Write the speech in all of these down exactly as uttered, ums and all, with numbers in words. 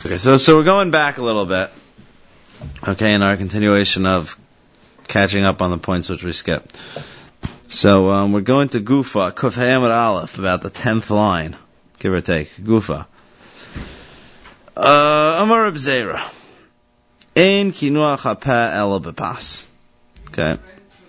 Okay, so so we're going back a little bit. Okay, in our continuation of catching up on the points which we skipped. So um, we're going to Gufa, Kuf Hayamad Aleph, about the tenth line, give or take. Gufa. Uh, Amar Reb Zera. Ein kinuach hapeh ela bepas. Okay.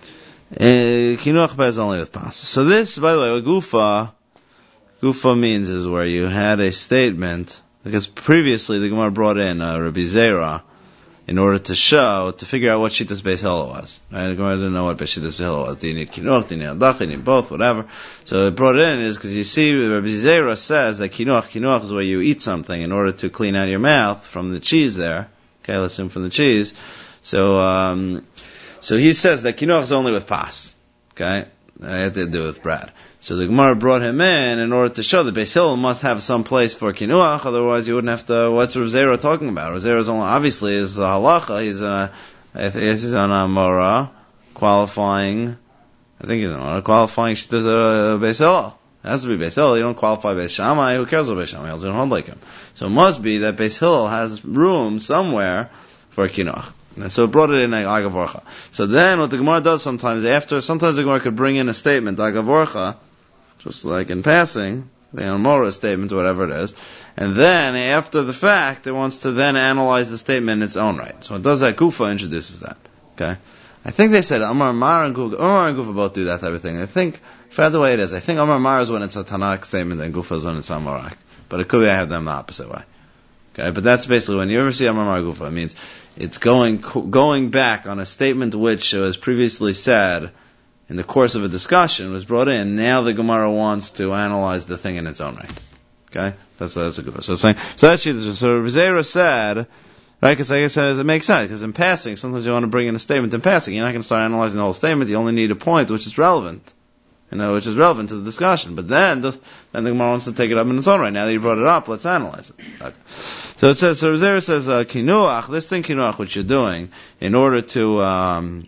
Kinuach hapeh is only with pas. So this, by the way, what Gufa, Gufa means is where you had a statement, because previously the Gemara brought in uh, Rabbi Zera in order to show, to figure out what Shittas Beis Hillel was. Right? The Gemara didn't know what Shittas Beis Hillel was. Do you need Kinuach, do you need Adach, do you need both, whatever. So it brought it in is because you see, Rabbi Zera says that Kinuach, Kinuach is where you eat something in order to clean out your mouth from the cheese there. Okay, let's assume from the cheese. So, um, so he says that Kinuach is only with pas. Okay? That had to do with bread. So the Gemara brought him in in order to show that Beis Hillel must have some place for kinuach, otherwise you wouldn't have to. What's Rav Zera talking about? Rav Zera is only obviously is the halacha. He's a, he's on a mora qualifying. I think he's on a mora qualifying. Does a Beis Hillel. It has to be Beis Hillel. You don't qualify Beis Shammai. Who cares about Beis Shammai? He'll hold like him. So it must be that Beis Hillel has room somewhere for kinuach. So it brought it in agavorcha. So then what the Gemara does sometimes after, sometimes the Gemara could bring in a statement agavorcha, just like in passing, the Amora statement, whatever it is, and then after the fact, it wants to then analyze the statement in its own right. So it does that. Gufa introduces that. Okay, I think they said Amar Mar and Gufa, Amar and Gufa both do that type of thing. I think, for the way it is, I think Amar Mar is when it's a Tanakh statement, and Gufa is when it's Amorak. But it could be I have them the opposite way. Okay, but that's basically when you ever see Amar Mar Gufa, it means it's going going back on a statement which was previously said in the course of a discussion, was brought in. Now the Gemara wants to analyze the thing in its own right. Okay, that's that's a good one. So it's saying, so that's so Rav Zera said, right? Because I guess it makes sense. Because in passing, sometimes you want to bring in a statement in passing. You're not going to start analyzing the whole statement. You only need a point which is relevant, you know, which is relevant to the discussion. But then, the, then the Gemara wants to take it up in its own right. Now that you brought it up, let's analyze it. Okay. So it says, so Rav Zera says, uh, kinuach, this thing kinuach, which you're doing in order to. Um,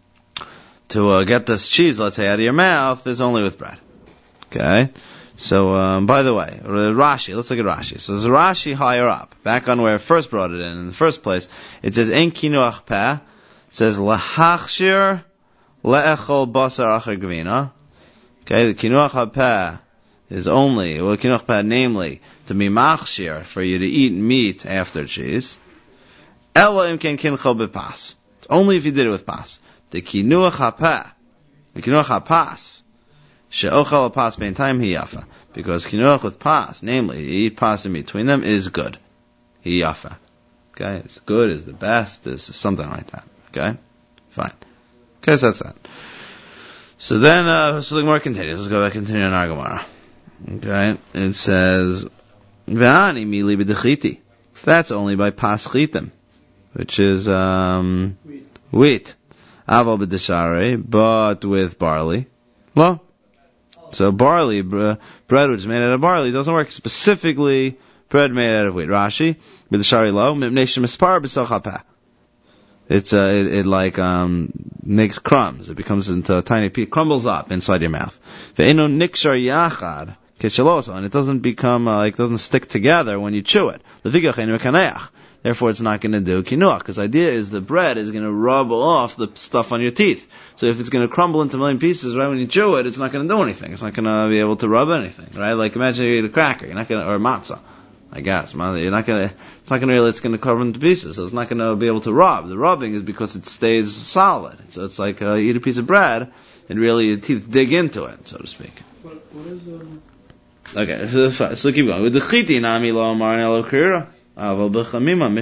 To uh, get this cheese, let's say, out of your mouth, is only with bread. Okay? So, um, by the way, Rashi, let's look at Rashi. So there's Rashi higher up, back on where it first brought it in, in the first place. It says, En kinuach peh. It says, Lahachshir le'echol basar acher gvina. Okay, the kinuach peh is only, well, kinuach peh, namely, to be machshir, for you to eat meat after cheese. Ela im ken kinchol bepas. It's only if you did it with pas. The kinuach hapeh, the kinuach hapas, she'ochel hapas bein time hiyafa, because kinuach with pas, namely, you eat pas in between them, is good. Hiyafa. Okay, it's good, is the best, is something like that. Okay, fine. Okay, so that's that. So then, uh, so the Gemara continues. Let's go back and continue on our Gemara. Okay, it says, Ve'ani mili b'dechiti. That's only by pas chitim, which is um, wheat. Aval b'deshare, but with barley. Well, so barley, bread which is made out of barley, doesn't work. Specifically, bread made out of wheat. Rashi, b'deshare lo, mipnei shemispar b'soch hapeh. It's, uh, it, it like, um, makes crumbs. It becomes into a tiny piece, crumbles up inside your mouth. Ve'eno nikshar yachad, keshaloso, and it doesn't become, uh, like, doesn't stick together when you chew it. Levikach enu kaneach. Therefore, it's not going to do kinuach, because the idea is the bread is going to rub off the stuff on your teeth. So if it's going to crumble into a million pieces right when you chew it, it's not going to do anything. It's not going to be able to rub anything, right? Like imagine you eat a cracker, you're not going to, or matzah, I guess. You're not going to. It's not going to really. It's going to crumble into pieces. So it's not going to be able to rub. The rubbing is because it stays solid. So it's like uh, you eat a piece of bread, and really your teeth dig into it, so to speak. What, what is um... Okay, so, so keep going. With the chiti nami lo amar nelo krira. And with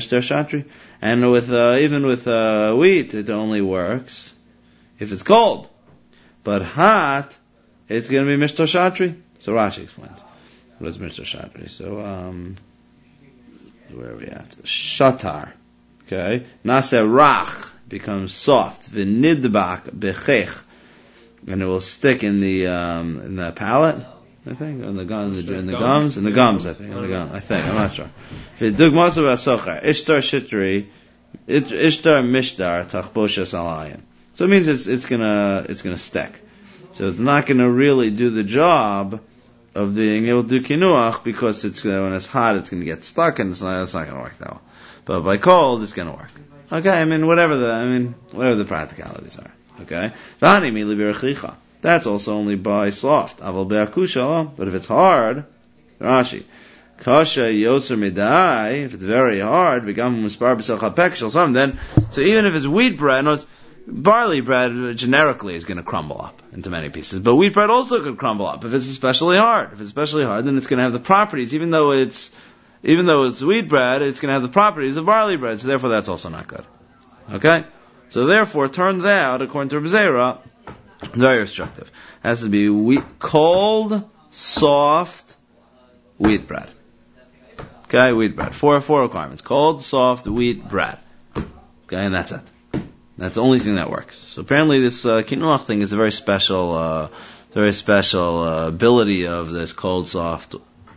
uh, even with uh, wheat, it only works if it's cold. But hot, it's going to be mishtar shatri. So Rashi explains what is mishtar shatri. So um, where are we at? Shatar. Okay, nase rach becomes soft. V'nidbak bechech, and it will stick in the um, in the palate. I think, in the gums, in the, in the gums, in the gums, I think, in the gums, I think, I'm not sure. Ishtar shitri, ishtar mishtar, tachboshas alayin. So it means it's, it's gonna, it's gonna stick. So it's not gonna really do the job of being able to do kinuach because it's uh, when it's hot, it's going to get stuck, and it's not, it's not going to work that well. But by cold, it's going to work. Okay, I mean whatever the I mean whatever the practicalities are. Okay, that's also only by soft. But if it's hard, Rashi, kasha yoser midai, if it's very hard, then so even if it's wheat bread, no, it's, barley bread generically is going to crumble up into many pieces, but wheat bread also could crumble up if it's especially hard. If it's especially hard, then it's going to have the properties, even though it's even though it's wheat bread, it's going to have the properties of barley bread. So therefore, that's also not good. Okay, so therefore, it turns out, according to Reb Zera, very restrictive. It has to be wheat, cold, soft wheat bread. Okay, wheat bread. Four four requirements: cold, soft wheat bread. Okay, and that's it. That's the only thing that works. So apparently this uh, kinuach thing is a very special, uh, very special uh, ability of this cold, soft,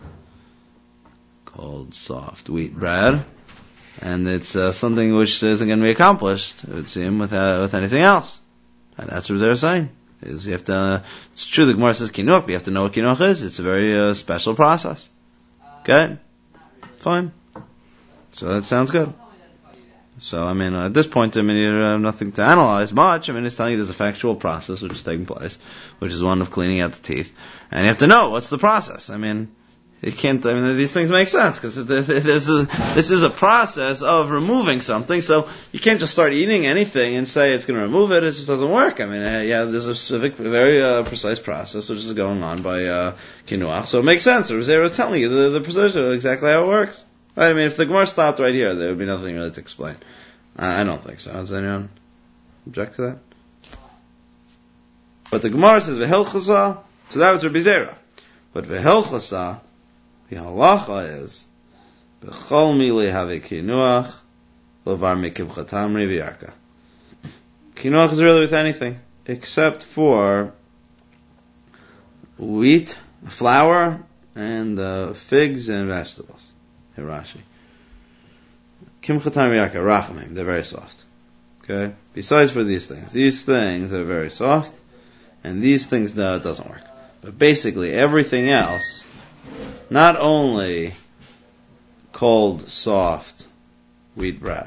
cold, soft wheat bread, and it's uh, something which isn't going to be accomplished, it would seem, with uh, with anything else. And that's what they're saying. Is you have to. Uh, it's true. The Gemara says kinuach, but you have to know what kinuach is. It's a very uh, special process. Okay, fine. So that sounds good. So, I mean, at this point, I mean, you have nothing to analyze much. I mean, it's telling you there's a factual process which is taking place, which is one of cleaning out the teeth. And you have to know what's the process. I mean, you can't, I mean, these things make sense, because this is, this is a process of removing something, so you can't just start eating anything and say it's going to remove it. It just doesn't work. I mean, uh, yeah, there's a specific, very uh, precise process which is going on by uh, kinuach, so it makes sense. Reb Zera is telling you the, the precision of exactly how it works. Right? I mean, if the Gemara stopped right here, there would be nothing really to explain. Uh, I don't think so. Does anyone object to that? But the Gemara says v'hilchasa, so that was Reb Zera. But v'hilchasa, the halacha is b'chol mili have kinuach lovar mikivcha tamri v'yarka. Kinuach is really with anything except for wheat, flour, and uh, figs and vegetables. Hirashi. Kimcha tamri v'yarka, rachamim, they're very soft. Okay? Besides for these things. These things are very soft, and these things, no, it doesn't work. But basically, everything else, not only cold, soft wheat bread,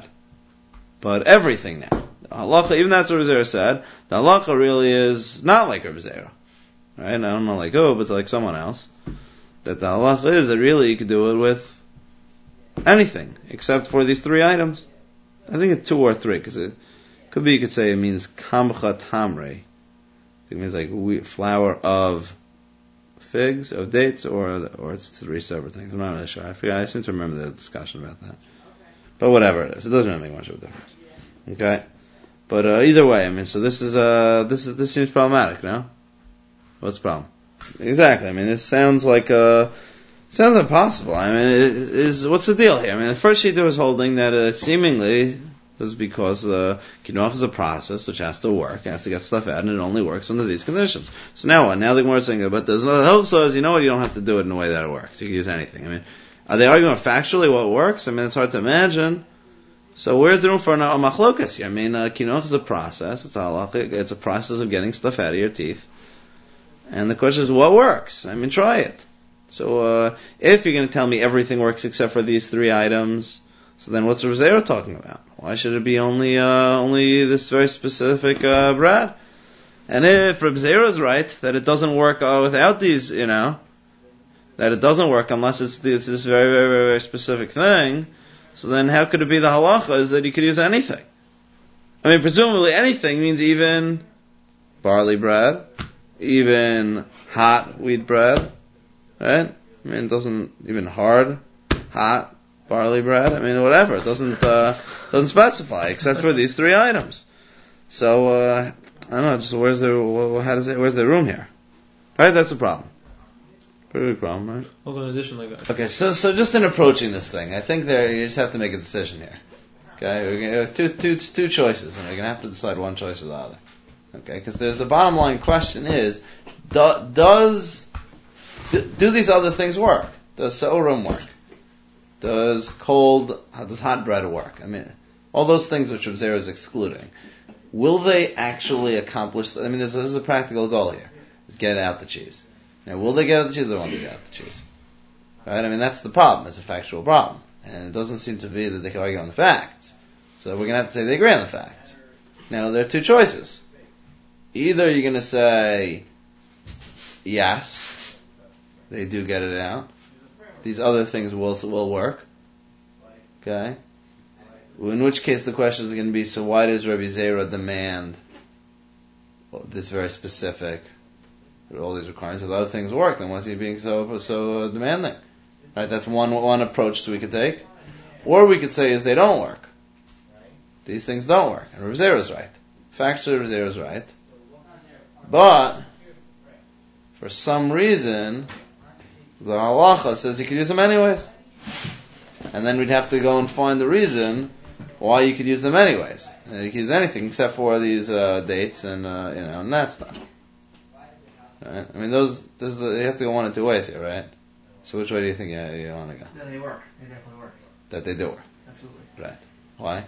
but everything now. The halacha, even that's what Reb Zera said, the halacha really is not like Reb Zera. Right? I don't know like oh, but like someone else. That the halacha is that really you could do it with anything, except for these three items. I think it's two or three, because it could be, you could say it means kamcha tamre. It means like wheat, flour of figs, of dates, or or it's three separate things. I'm not really sure. I forget. I seem to remember the discussion about that. But whatever it is, it doesn't really make much of a difference. Okay, but uh, either way, I mean, so this is uh this is this seems problematic, no? What's the problem? Exactly. I mean, this sounds like uh sounds impossible. I mean, it is what's the deal here? I mean, the first sheet was holding that uh, seemingly was because the uh, kinuach is a process which has to work, has to get stuff out, and it only works under these conditions. So now what? Now the Gemara is saying, but there's no hope says, you know what? You don't have to do it in the way that it works. You can use anything. I mean, are they arguing factually what works? I mean, it's hard to imagine. So where's the room for a machlokas here? I mean, uh, kinuach is a process. It's a halachic. It's a process of getting stuff out of your teeth. And the question is, what works? I mean, try it. So uh, if you're going to tell me everything works except for these three items, so then what's Reb Zera talking about? Why should it be only uh, only this very specific uh, bread? And if Reb Zera is right that it doesn't work uh, without these, you know, that it doesn't work unless it's this, this very, very, very, very specific thing, so then how could it be the halacha is that you could use anything? I mean, presumably anything means even barley bread, even hot wheat bread, right? I mean, it doesn't even hard, hot barley bread. I mean, whatever. It doesn't uh, doesn't specify except for these three items. So uh, I don't know. Just where's the how does it? Where's the room here? Right? That's the problem. Pretty big problem, right? Well, in addition, like that. Okay. So so just in approaching this thing, I think there you just have to make a decision here. Okay. We're gonna have two two two choices, and we're gonna have to decide one choice or the other. Okay. Because there's the bottom line question is, do, does do, do these other things work? Does Se'orim work? Does cold, does hot bread work? I mean, all those things which Reb Zera is excluding. Will they actually accomplish, I mean, there's, there's a practical goal here. Is get out the cheese. Now, will they get out the cheese or won't they get out the cheese? Right? I mean, that's the problem. It's a factual problem. And it doesn't seem to be that they can argue on the facts. So we're going to have to say they agree on the facts. Now, there are two choices. Either you're going to say, yes, they do get it out. These other things will will work. Okay? In which case the question is going to be, so why does Rabbi Zera demand this very specific, all these requirements, if other things work, then why is he being so so uh, demanding? Right? That's one one approach that we could take. Or we could say is they don't work. These things don't work. And Rabbi Zera is right. Factually, Rabbi Zera is right. But, for some reason, the halacha says you could use them anyways. And then we'd have to go and find the reason why you could use them anyways. You could use anything except for these uh, dates and uh, you know and that stuff. Right? I mean, those, those you have to go one of two ways here, right? So which way do you think you, you want to go? No, they work. They definitely work. That they do work. Absolutely. Right. Why?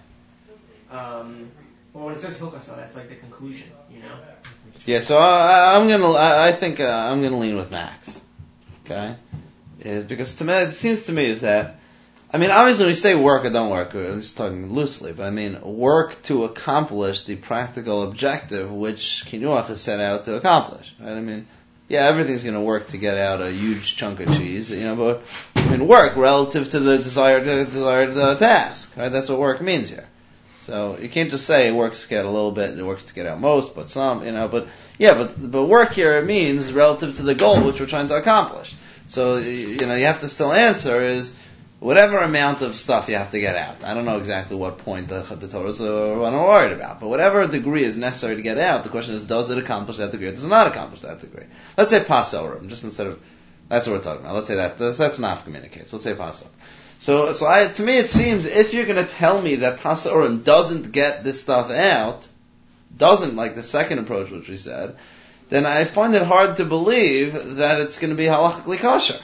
Um, well, when it says hilchasa, that's like the conclusion, you know. Yeah. So I, I'm gonna. I, I think uh, I'm gonna lean with Max. Okay. Is because to me it seems to me is that. I mean, obviously, when we say work or don't work, I'm just talking loosely, but I mean work to accomplish the practical objective which Kinuach is set out to accomplish. Right? I mean, yeah, everything's going to work to get out a huge chunk of cheese, you know, but I mean, work relative to the desired desired uh, task. Right? That's what work means here. So you can't just say it works to get a little bit, it works to get out most, but some, you know, but yeah, but but work here means relative to the goal which we're trying to accomplish. So you know, you have to still answer is. Whatever amount of stuff you have to get out. I don't know exactly what point the, the Torah is uh, worried about, but whatever degree is necessary to get out, the question is, does it accomplish that degree or does it not accomplish that degree? Let's say Passover, just instead of, that's what we're talking about. Let's say that, that's, that's not communicates. Let's say Passover. So, so I, to me it seems, if you're going to tell me that Passover doesn't get this stuff out, doesn't, like the second approach which we said, then I find it hard to believe that it's going to be halachically kosher.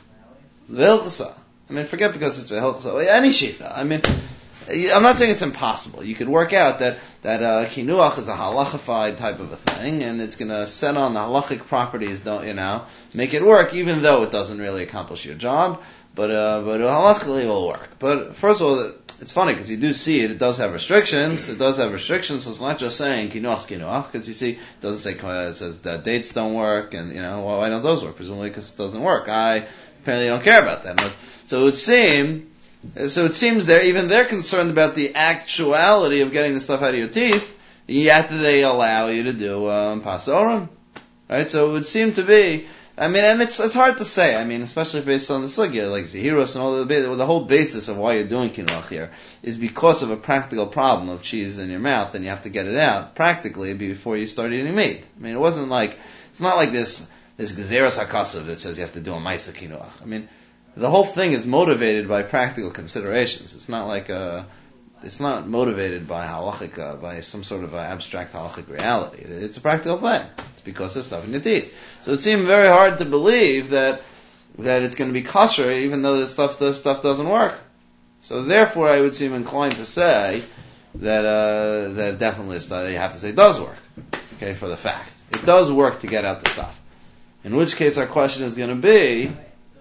V'ilchasa. I mean, forget because it's V'hilchasa, any shita. I mean, I'm not saying it's impossible. You could work out that, that, uh, Kinuach is a halachified type of a thing, and it's gonna set on the halachic properties, don't, you know, make it work, even though it doesn't really accomplish your job, but, uh, but halachically it will work. But, first of all, it's funny, because you do see it, it does have restrictions, it does have restrictions, so it's not just saying Kinuach's Kinuach, because you see, it doesn't say, it says that dates don't work, and, you know, well, why don't those work? Presumably because it doesn't work. I apparently don't care about that. So it would seem, so it seems they're, even they're concerned about the actuality of getting the stuff out of your teeth, yet they allow you to do, um, Pasorim. Right? So it would seem to be, I mean, and it's, it's hard to say, I mean, especially based on the sugya, like Zehiros and all the, the whole basis of why you're doing Kinuach here is because of a practical problem of cheese in your mouth and you have to get it out practically before you start eating meat. I mean, it wasn't like, it's not like this, this Gezeras HaKasav that says you have to do a Maisa Kinuach. I mean, the whole thing is motivated by practical considerations. It's not like a, it's not motivated by halachic, uh, by some sort of uh, abstract halachic reality. It's a practical thing. It's because there's stuff in your teeth. So it seemed very hard to believe that that it's going to be kosher, even though this stuff, this stuff doesn't work. So therefore, I would seem inclined to say that uh, that definitely you have to say it does work. Okay, for the fact it does work to get out the stuff. In which case, our question is going to be.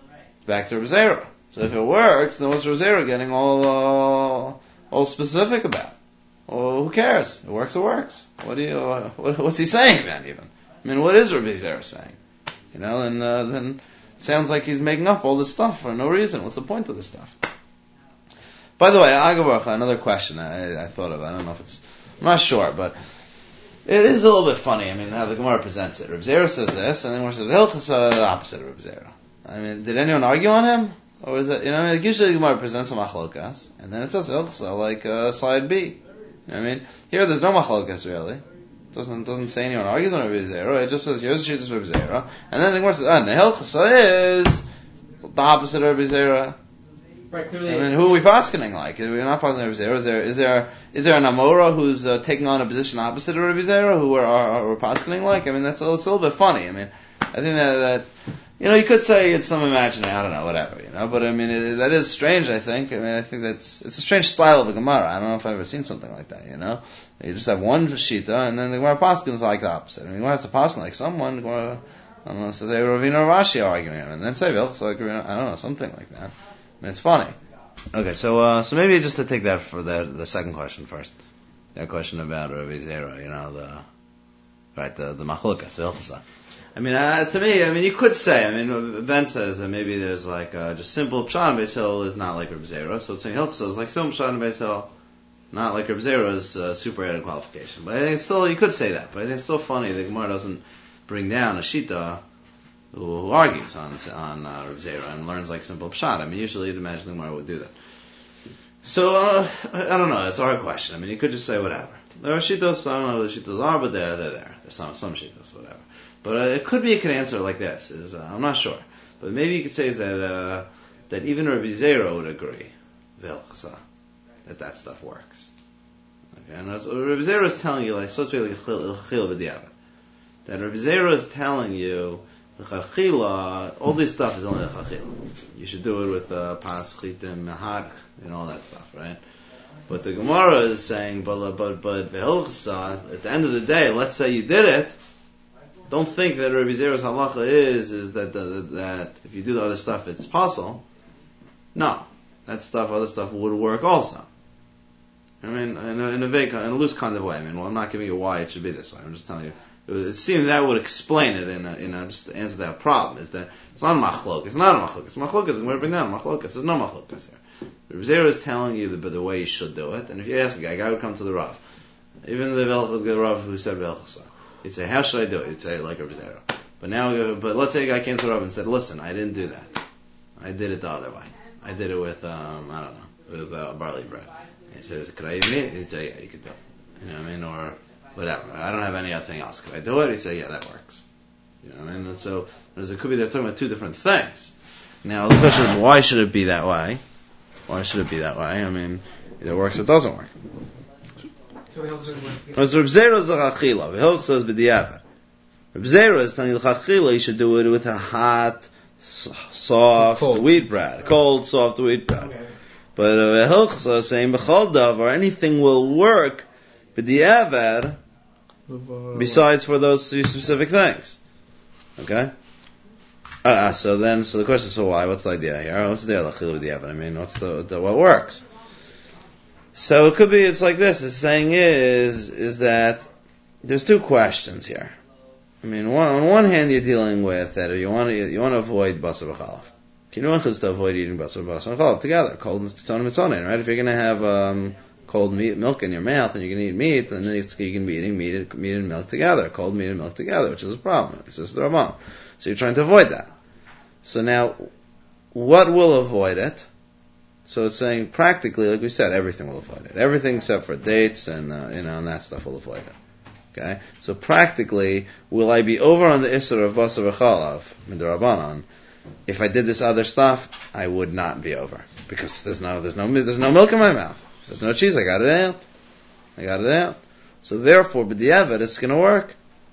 Back to Rabbi Zera. So if it works, then what's Rabbi Zera getting all uh, all specific about? Well, who cares? It works, it works. What do you? Uh, what, what's he saying then? Even I mean, what is Rabbi Zera saying? You know, and uh, then it sounds like he's making up all this stuff for no reason. What's the point of this stuff? By the way, Agavarcha, another question I, I thought of. I don't know if it's. I'm not sure, but it is a little bit funny. I mean, how the Gemara presents it. Rabbi Zera says this, and then Gemara says Hilchasa, the opposite of Rabbi Zera. I mean, did anyone argue on him? Or is it, you know, like usually the Gemara presents a machlokas, and then it says V'ilchasa, like, uh, slide B. You know what I mean? Here there's no machlokas really. It doesn't, doesn't say anyone argues on Rabbi Zera, it just says, here's the Shittas Rabbi Zera, and then the Gemara says, ah, and the Hilchasa is the opposite of Rabbi Zera. Right, clearly. I mean, who are we paskening like? We're not paskening Rabbi Zera. Is there, is there, is there an Amora who's uh, taking on a position opposite of Rabbi Zera, who we're, are, are, we're paskening like? I mean, that's a, it's a little bit funny. I mean, I think that, that you know, you could say it's some imagining, I don't know, whatever, you know, but I mean, it, that is strange, I think. I mean, I think that's, it's a strange style of a Gemara. I don't know if I've ever seen something like that, you know. You just have one Shita, and then the Gemara Paskin is like the opposite. I mean, the Gemara has to Paskin like someone, the Gemara, I don't know, so say Ravina or Rashi arguing, and then say Vilchsa, I don't know, something like that. I mean, it's funny. Okay, so uh, so maybe just to take that for the the second question first. That question about Rabbi Zera, you know, the right, the the machlokas, Vilchsa. I mean, uh, to me, I mean, you could say, I mean, Ben says that maybe there's like uh, just simple Pshat and Beis Hillel is not like Rabbi Zera, so it's saying Hilchsa is like simple Pshat and Beis Hillel, not like Rabbi Zera's uh, super added qualification. But I think it's still, you could say that, but I think it's still funny that Gemara doesn't bring down a Shita who, who argues on on uh, Rabbi Zera and learns like simple Pshat. I mean, usually you'd imagine the Gemara would do that. So, uh, I don't know, it's a hard question. I mean, you could just say whatever. There are Shitos, I don't know what the Shitos are, but they're, they're there. There's some, some Shitos, whatever. But uh, it could be you could answer like this, is, uh, I'm not sure. But maybe you could say that, uh, that even Rabbi Zera would agree, Vilchsa, that that stuff works. Okay, and so Rabbi Zera is telling you, like, so to speak, like a chil b'diavad. That Rabbi Zera is telling you, the chachila, all this stuff is only the chachila. You should do it with uh, pas, chitim, mahak, and all that stuff, right? But the Gemara is saying, but but but v'hilchsa, at the end of the day, let's say you did it. Don't think that Rabbi Zera's halacha is is that the, that if you do the other stuff, it's possible. No, that stuff, other stuff would work also. I mean, in a, in a vague, in a loose kind of way. I mean, well, I'm not giving you why it should be this way. I'm just telling you. It seems that would explain it in a, in a, just to answer that problem, is that it's not a machlok, it's not a machlok, it's machlok, it's going to bring down a machlok, there's no machlok here. Rabbi Zera is telling you the, the way you should do it, and if you ask a guy, a guy would come to the Rav, even the, the Rav who said Velchasa, he'd say, how should I do it? He'd say, like Rabbi Zera. But now, but let's say a guy came to the Rav and said, listen, I didn't do that. I did it the other way. I did it with, um, I don't know, with uh, barley bread. And he says, could I eat meat? He'd say, yeah, you could do it. You know what I mean? Or whatever. I don't have any other thing else. Could I do it? He'd say, yeah, that works. You know what I mean? And so, it could be they're talking about two different things. Now, the question is, why should it be that way? Why should it be that way? I mean, either it works or it doesn't work. So Reb Zera is the chachila. V'hilchsa is b'diavad. Reb Zera is telling you the chachila, you should do it with a hot, soft cold. wheat bread. Cold, soft wheat bread. Okay. But v'hilchsa is saying b'chol davar, anything will work b'diavad besides for those two specific things. Okay? Uh, so then, so the question is, so why? What's the idea here? What's the idea of chachila b'diavad? I mean, what's the, the, what works? So it could be, it's like this, the saying is, is that there's two questions here. I mean, one, on one hand you're dealing with that you want to, you want to avoid basar v'chalav. Kinuach is to avoid eating basar, basar and chalav together, cold and tzon and mitzonin, right? If you're going to have, um, cold meat, milk in your mouth and you're going to eat meat, then you can be eating meat, meat and milk together, cold meat and milk together, which is a problem. It's just the Ramban. So you're trying to avoid that. So now, what will avoid it? So it's saying practically, like we said, everything will avoid it. Everything except for dates and uh, you know and that stuff will avoid it. Okay. So practically, will I be over on the isser of basar v'chalav midrabanan? If I did this other stuff, I would not be over because there's no there's no there's no milk in my mouth. There's no cheese. I got it out. I got it out. So therefore, b'diavad, it's going to work.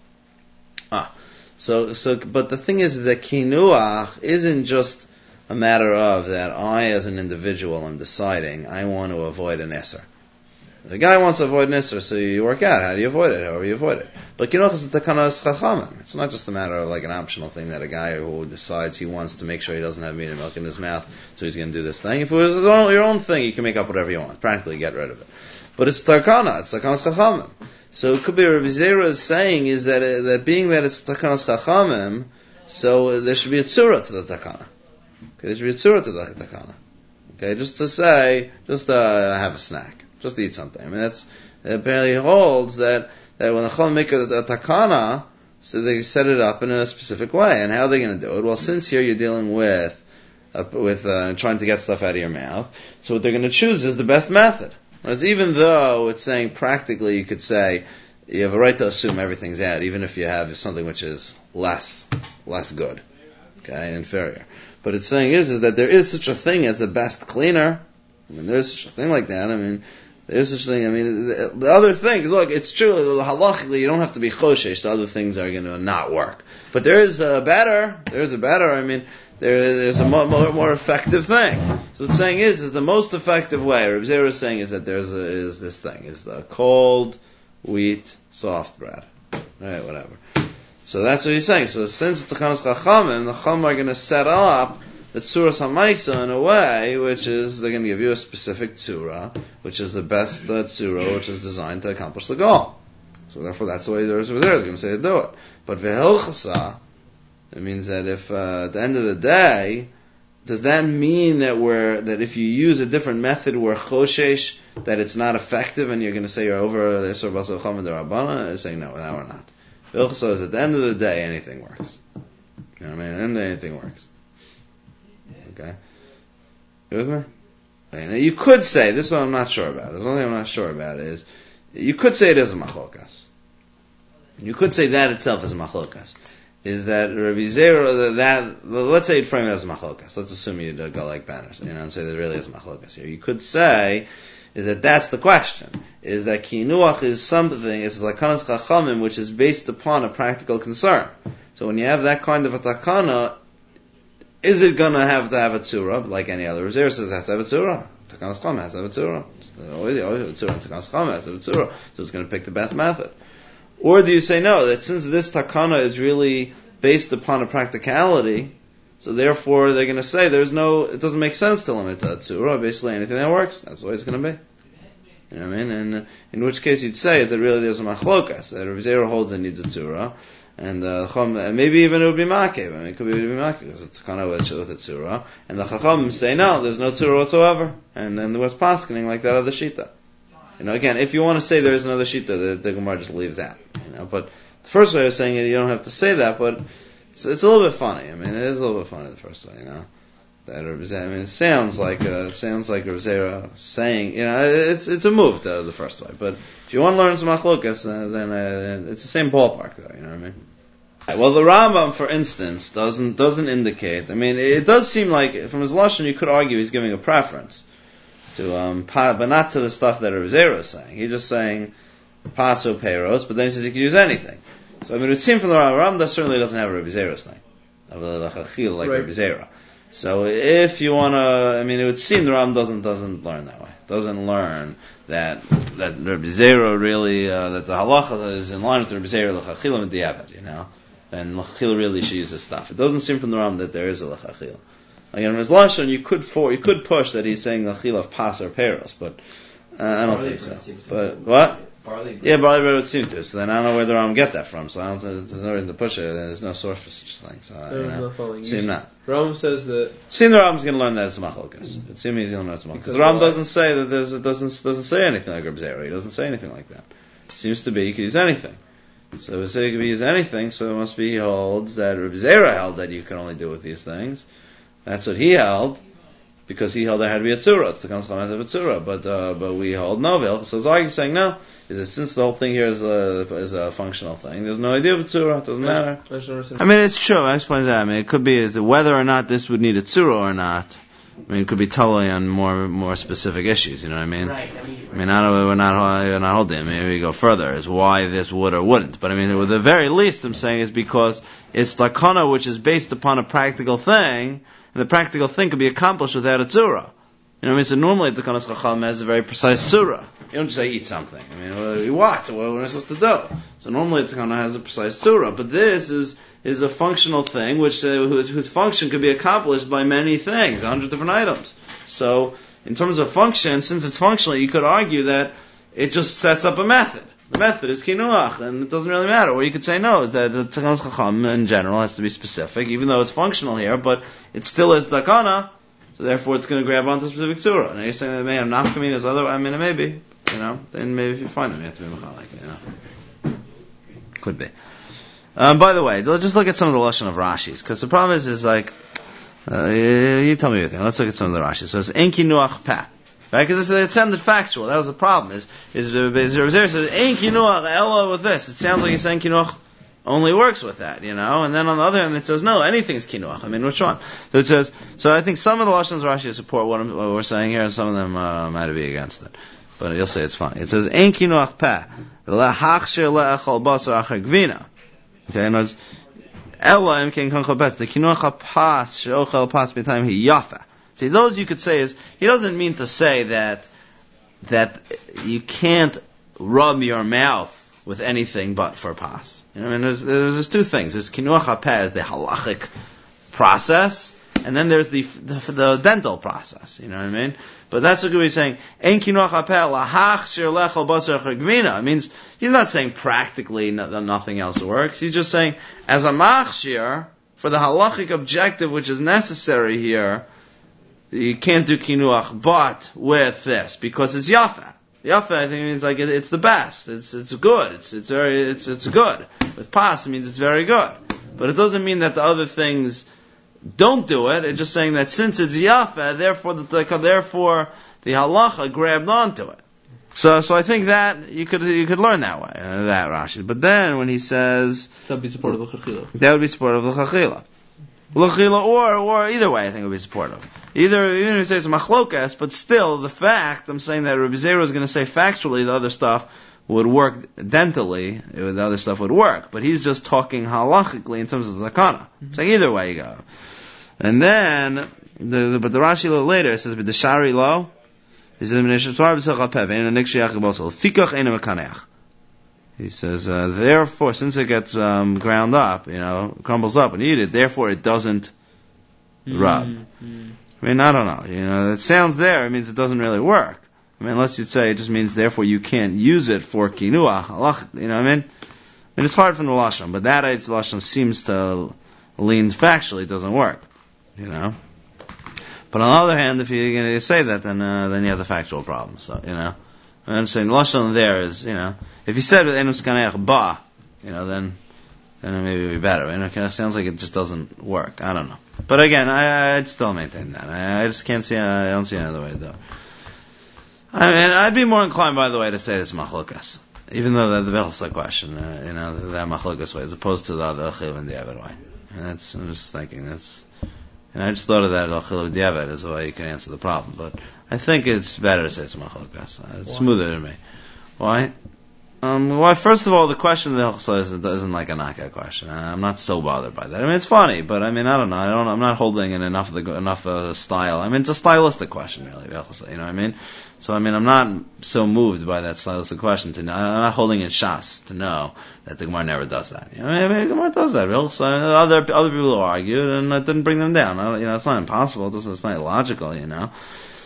Ah. So so, but the thing is that kinuach isn't just a matter of that I, as an individual, am deciding I want to avoid an isser. The guy wants to avoid an isser, so you work out how do you avoid it, however you avoid it. But kinuach is the takanas chachamim. It's not just a matter of like an optional thing that a guy who decides he wants to make sure he doesn't have meat and milk in his mouth, so he's going to do this thing. If it was your own thing, you can make up whatever you want. Practically get rid of it. But it's takana, it's takanas chachamim. So it could be Rabbi Zera is saying is that uh, that being that it's takanas chachamim, so uh, there should be a tzura to the takana. Okay, there should be a tzura to the takana. Okay, just to say, just uh, have a snack, just eat something. I mean, that's it apparently holds that that when the chacham make a, a takana, so they set it up in a specific way. And how are they going to do it? Well, since here you're dealing with uh, with uh, trying to get stuff out of your mouth, so what they're going to choose is the best method. Whereas even though it's saying practically, you could say you have a right to assume everything's out, even if you have something which is less less good, okay, inferior. But it's saying is, is that there is such a thing as the best cleaner. I mean, there is such a thing like that. I mean, there is such a thing. I mean, the, the other things, look, it's true, halachically, you don't have to be choshesh. The other things are going to not work. But there is a better, there is a better, I mean, there, there's a more, more, more effective thing. So it's saying is, is the most effective way, Reb Zera is saying is that there's a, is this thing, is the cold wheat soft bread. Right, whatever. So that's what he's saying. So since it's Takanas Chachamim, the Chachamim are going to set up the Tzuras HaMaisa in a way which is, they're going to give you a specific Tzura, which is the best uh, Tzura, which is designed to accomplish the goal. So therefore that's the way the Rosh Hashanah is going to say to do it. But V'hilchasa, it means that if uh, at the end of the day, does that mean that we're, that if you use a different method where Choshesh, that it's not effective and you're going to say you're over the Isur Basar Chacham and the Rabbana? And saying no, now we're not. V'hilchasa is at the end of the day, anything works. You know what I mean? At the end of the day, anything works. Okay? You with me? Okay, now you could say, this is what I'm not sure about. The only thing I'm not sure about is, you could say it is a machlokas. You could say that itself is a machlokas. Is that Rabbi Zera, that, let's say you'd frame it as a machlokas. Let's assume you'd uh, go like banners, you know, and say there really is a machlokas here. You could say, is that that's the question. Is that kinuach is something, it's like kanas chachamim, which is based upon a practical concern. So when you have that kind of a takana, is it going to have to have a tzura, like any other? Zera says it has to have a tzura. Takanas chacham has to have a tzura. Always, always have a tzura. Takanas chacham has to have a tzura. So it's going to pick the best method. Or do you say no, that since this takana is really based upon a practicality, so therefore they're going to say there's no, it doesn't make sense to limit to a tzura. Basically anything that works, that's the way it's going to be. You know what I mean? And in which case you'd say is that really there's a machlokas, that Rav Zera holds it needs a tzura. And uh, maybe even it would be makev. I mean, it could be, be makev because it's kind of with a tzura. And the chacham say no, there's no tzura whatsoever. And then there was paskening like that other shita. You know, again, if you want to say there is another shita, the, the Gemara just leaves that. You know, but the first way of saying it, you don't have to say that. But it's, it's a little bit funny. I mean, it is a little bit funny the first way. You know, that I mean, it sounds like uh, it sounds like Rav Zera saying, you know, it's it's a move the, the first way. But if you want to learn some machlokas, uh, then uh, it's the same ballpark, though. You know what I mean? Right, well, the Rambam, for instance, doesn't doesn't indicate. I mean, it does seem like from his lashon you could argue he's giving a preference to, um, pa, but not to the stuff that Rav Zera is saying. He's just saying paso peiros, but then he says you can use anything. So I mean, it would seem from the Rambam that certainly doesn't have a Rav Zera's thing, of a chachil like right. Rav Zera. So if you want to, I mean, it would seem the Ram doesn't doesn't learn that way. Doesn't learn that that Rabbi Zera really uh, that the halacha is in line with Rabbi Zera l'chachila m'diavad, you know, and l'chachila really she uses stuff. It doesn't seem from the Ram that there is a l'chachila. Again, in his lashon, you could for you could push that he's saying l'chachila of pas or peros, but uh, I don't barley think so. But what? Barley bread. Yeah, barley bread would seem to. So then I don't know where the Ram get that from. So I don't. There's no reason to push it. There's no source for such a thing. So uh, you know, seem not. Ram says that. Seem the Ram's going to learn that it's a machlokas. It seems he's going to learn it's a machlokas. Because the Ram doesn't say that there's. It doesn't doesn't say anything like Reb Zera. He doesn't say anything like that. It seems to be he could use anything. So if he could use anything, so it must be he holds that Reb Zera held that you can only do with these things. That's what he held. Because he held there had to be a tzura, it's the concept of a tzura, but uh, but we hold novel. So Zayik is saying no, is that since the whole thing here is a is a functional thing, there's no idea of a tzura. It doesn't matter. I mean, it's true. I explained that. I mean, it could be whether or not this would need a tzura or not. I mean, it could be totally on more more specific issues. You know what I mean? Right. I mean, I mean, I don't, we're not we're not holding. Maybe we go further. Is why this would or wouldn't. But I mean, at the very least, I'm saying is because it's takana, which is based upon a practical thing. And the practical thing could be accomplished without a tzura. You know what I mean? So normally the Takanas Chacham has a very precise tzura. You don't just say eat something. I mean, what? What are we supposed to do? So normally the Takana has a precise tzura. But this is is a functional thing which uh, whose, whose function could be accomplished by many things, a hundred different items. So in terms of function, since it's functional, you could argue that it just sets up a method. The method is kinuach, and it doesn't really matter. Or you could say no, that the Takanas Chacham in general has to be specific, even though it's functional here, but it still is takana, so therefore it's going to grab onto a specific tzura. Now you're saying that may have nafkamin as other, I mean it may be, you know, then maybe if you find them you have to be machalik, you know. Could be. Um, by the way, just look at some of the lashon of Rashi's, because the problem is, is like, uh, you tell me everything, let's look at some of the Rashi's. So it's en kinuach peh. Right, because it sounded factual. That was the problem. Is is Rav Zera says ein kinuach ella with this? It sounds like he's saying kinuach only works with that, you know. And then on the other hand, it says no, anything's kinuach. I mean, which one? So it says. So I think some of the lashons Rashi support what, I'm, what we're saying here, and some of them uh, might be against it. But you'll say it's funny. It says ein kinuach peh lehachshir leechol basar acher gvina. Okay, and it's ella im ken kanchol best the kinuach pas sheochel pas b'tayim hi yafa. See, those you could say is, he doesn't mean to say that, that you can't rub your mouth with anything but for pas. You know, I mean, there's, there's, there's two things. There's kinuach hapeh, the halachic process, and then there's the, the the dental process. You know what I mean? But that's what he's saying. Ein kinuach hapeh lahach shir lechol basar chagmina. It means he's not saying practically no, nothing else works. He's just saying as a machshir for the halachic objective which is necessary here, you can't do kinuach but with this because it's yafa. Yafa, I think, means like it, it's the best. It's it's good. It's it's very it's it's good. With pas, it means it's very good. But it doesn't mean that the other things don't do it. It's just saying that since it's yafa, therefore the therefore the halacha grabbed onto it. So so I think that you could you could learn that way, uh, that Rashi. But then when he says that would be supportive of chachila. That would be supportive of the chachila. L'chila, or or either way, I think it would be supportive. Either even if he says machlokas, but still the fact I'm saying that Rabbi Zera is going to say factually the other stuff would work dentally, the other stuff would work, but he's just talking halachically in terms of the zakana. Mm-hmm. So either way you go. And then, the, the, but the Rashi a little later says, "But the shari lo," he says, He says, uh, therefore, since it gets um, ground up, you know, crumbles up and eat it, therefore it doesn't mm-hmm. rub. Mm-hmm. I mean, I don't know. You know, it sounds there, it means it doesn't really work. I mean, unless you'd say it just means therefore you can't use it for kinuach, you know what I mean? I mean, it's hard from the Lashon, but that Eitz Lashon seems to lean factually, it doesn't work, you know? But on the other hand, if you're going to say that, then uh, then you have the factual problem, so, you know? I'm saying the Lashon there is, you know, if you said with Enus Kaneach Ba, you know, then then maybe it would be better. You know, it sounds like it just doesn't work. I don't know. But again, I, I'd still maintain that. I, I just can't see, I don't see another way to do it. I mean, I'd be more inclined, by the way, to say this machlokas, even though the, the Bechel question, uh, you know, that machlokas way, as opposed to the other Chil and Diavad way. And that's, I'm just thinking, that's, and I just thought of that Chil and Diavad as a way you can answer the problem, but I think it's better to say it's machlokas. It's Why? Smoother to me. Why? Um, well, first of all, the question of the Hilchos isn't, isn't like a knockout question. I'm not so bothered by that. I mean, it's funny, but I mean, I don't know. I don't. I'm not holding in enough of the enough of the style. I mean, it's a stylistic question, really. You know what I mean? So, I mean, I'm not so moved by that stylistic question to know. I'm not holding in shas to know that the Gemara never does that. You know, I mean, the Gemara does that. So other other people argued, and it didn't bring them down. I don't, you know, it's not impossible. It doesn't, it's not illogical. You know.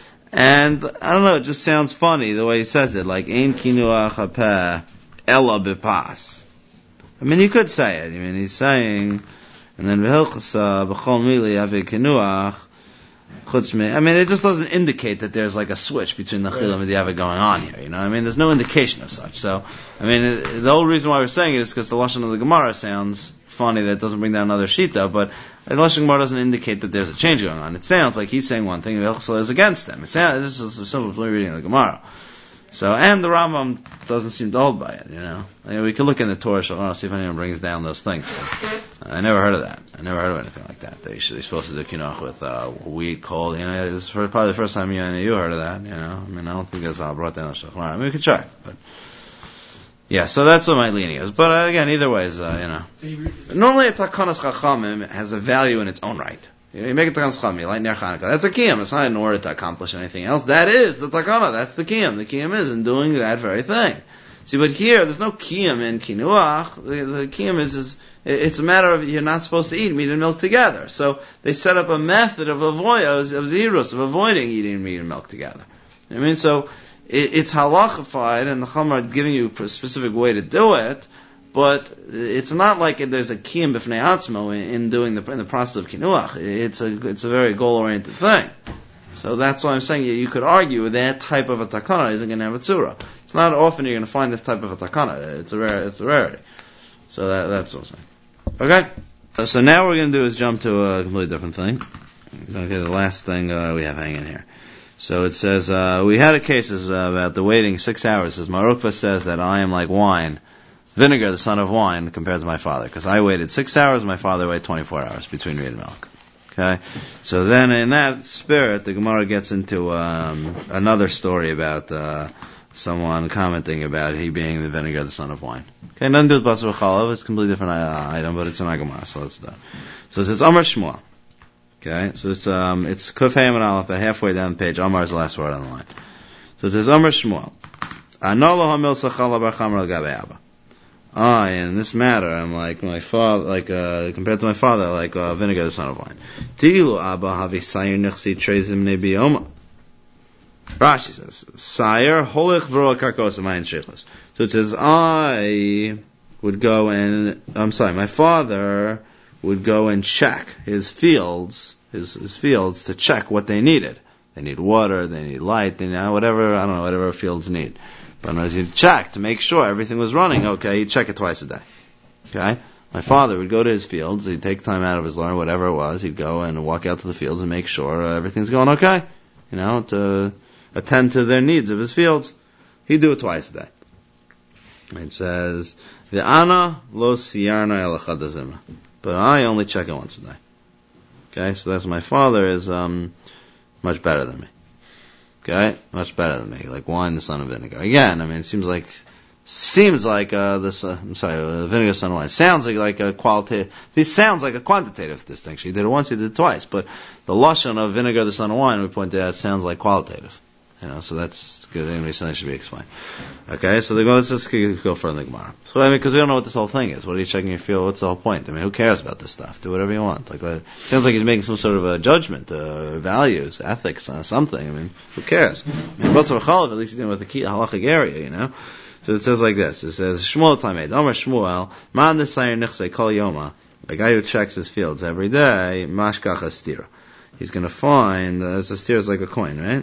And I don't know, it just sounds funny the way he says it, like Ein kinuach hapeh ela b'pas. I mean, you could say it. I mean, he's saying, and then v'hilchasa b'chol mili havei kinuach chutz me. I mean, it just doesn't indicate that there's like a switch between the chil and the diavad going on here. You know, I mean, there's no indication of such. So, I mean, it, the whole reason why we're saying it is because the lashon of the Gemara sounds funny that it doesn't bring down another shita, but the lashon Gemara doesn't indicate that there's a change going on. It sounds like he's saying one thing, and the Hilchos is against him. It sounds it's just a simple reading of the Gemara. So, and the Rambam doesn't seem to hold by it. You know, I mean, we could look in the Torah Shulchan see if anyone brings down those things. But I never heard of that. I never heard of anything like that. They should, they're supposed to do kinuach with uh, wheat, coal. You know, this is probably the first time you you heard of that. You know, I mean, I don't think that's all brought down the Shulchan. I mean, we could try, but. Yeah, so that's what my leaning is. But uh, again, either way is, uh, you know. Normally a Takanas Chachamim has a value in its own right. You know, you make a Takanas Chachamim, you light Ner Chanukah. That's a Kiyam. It's not in order to accomplish anything else. That is the Takana. That's the Kiyam. The Kiyam is in doing that very thing. See, but here, there's no Kiyam in Kinuach. The, the Kiyam is, is, it's a matter of you're not supposed to eat meat and milk together. So they set up a method of avoid, of zirus, of avoiding eating meat and milk together. You know what I mean? So, it's halachified, and the Chumrah giving you a specific way to do it, but it's not like there's a kiyum b'fnei atzmo in doing the in the process of kinuach. It's a it's a very goal oriented thing. So that's why I'm saying you, you could argue that type of a takana isn't going to have a tzura. It's not often you're going to find this type of a takana. It's a rare it's a rarity. So that that's what I'm saying. Okay. So now what we're going to do is jump to a completely different thing. Okay, the last thing uh, we have hanging here. So it says, uh, we had a case uh, about the waiting six hours. It says, Marukva says that I am like wine, vinegar, the son of wine, compared to my father. Because I waited six hours, my father waited twenty-four hours between meat and milk. Okay? So then in that spirit, the Gemara gets into um, another story about uh, someone commenting about he being the vinegar, the son of wine. Okay, nothing to do with Basar Chalav. It's a completely different uh, item, but it's an Gemara, so let's do it. So it says, Amar Shmuel. Okay, so it's um it's Kuf Hayim and Aleph, halfway down the page. Amar is the last word on the line. So it says Amar Shmuel. Anolo hamil sachala bar chamar l'gabei abba. I, in this matter, I'm like my father, like uh, compared to my father, like uh, vinegar, the son of wine. Tilu Abba havi sayir nechsi trezim nebiyoma. Rashi says, Sayir holich v'roa karkos amayin sheichos. So it says, I would go and, I'm sorry, my father would go and check his fields, his, his fields, to check what they needed. They need water, they need light, they need whatever, I don't know, whatever fields need. But as he'd check to make sure everything was running okay, he'd check it twice a day. Okay? My father would go to his fields, he'd take time out of his learn, whatever it was, he'd go and walk out to the fields and make sure uh, everything's going okay. You know, to attend to their needs of his fields. He'd do it twice a day. It says, V'ana lo siyarna el echad hazimra. But I only check it once a day. Okay, so that's my father is um much better than me. Okay, much better than me. Like wine, the son of vinegar. Again, I mean, it seems like seems like uh, this. Uh, I'm sorry, uh, vinegar, son of wine. Sounds like like a qualitative. This sounds like a quantitative distinction. He did it once, he did it twice. But the lashon of vinegar, the son of wine, we pointed out, sounds like qualitative. You know, so that's good. Anyway, something should be explained. Okay, so they go, let's just go further in the Gemara. So, I mean, because we don't know what this whole thing is. What are you checking your field? What's the whole point? I mean, who cares about this stuff? Do whatever you want. Like, uh, it sounds like he's making some sort of a judgment, uh, values, ethics, uh, something. I mean, who cares? I mean, Bosser Chalav, at least he's dealing with a key halachic area, you know? So it says like this. It says, Shmuel Tamed, Omer Shmuel, Man Desayir Nichse Kol Yoma, a guy who checks his fields every day, Mashkach Astira. He's going to find, uh, so stira is like a coin, right?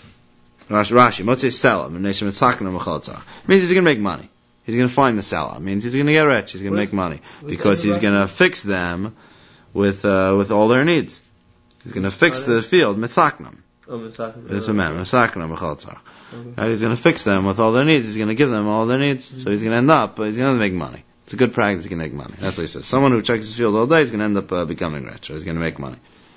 Rashi, Motzei Selah, means he's going to make money. He's going to find the Selah. Means he's going to get rich. He's going to make money because he's going to fix them with uh, with all their needs. He's going to fix the field, Mitzaknam. Oh, Mitzaknam. It's a man, Mitzaknam Mechaltzach. Right, he's going to fix them with all their needs. He's going to give them all their needs. So he's going to end up, but he's going to make money. It's a good practice. He's going to make money. That's what he says. Someone who checks his field all day is going to end up uh, becoming rich, or he's going to make money.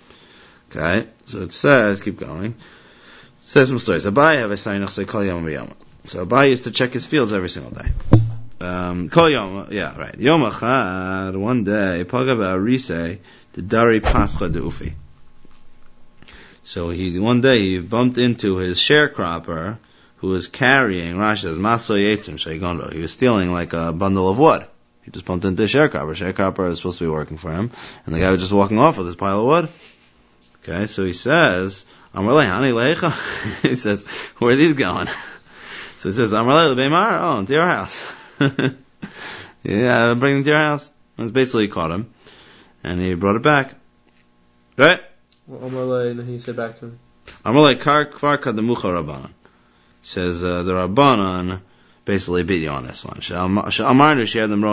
Okay, so it says, keep going. Says some stories. Abai have a saying say kol yom b'yom. So Abai used to check his fields every single day. Um, kol yom, yeah, right. Yom achad, one day, paga ba'arise, the dari pascha de'ufi. So he one day he bumped into his sharecropper who was carrying Rashi says maso yetzim sheigondo. He was stealing like a bundle of wood. He just bumped into a sharecropper. Sharecropper is supposed to be working for him, and the guy was just walking off with his pile of wood. Okay, so he says. He says, where are these going? So he says, Amrlei Beimar, oh, to your house. Yeah, bring them to your house. And basically he caught him, and he brought it back. Right? Well, Amrlei, and then he said back to him. Amrlei Kar Kvar Kadamucha Rabbanan. Says, uh, the Rabbanan basically beat you on this one. Now,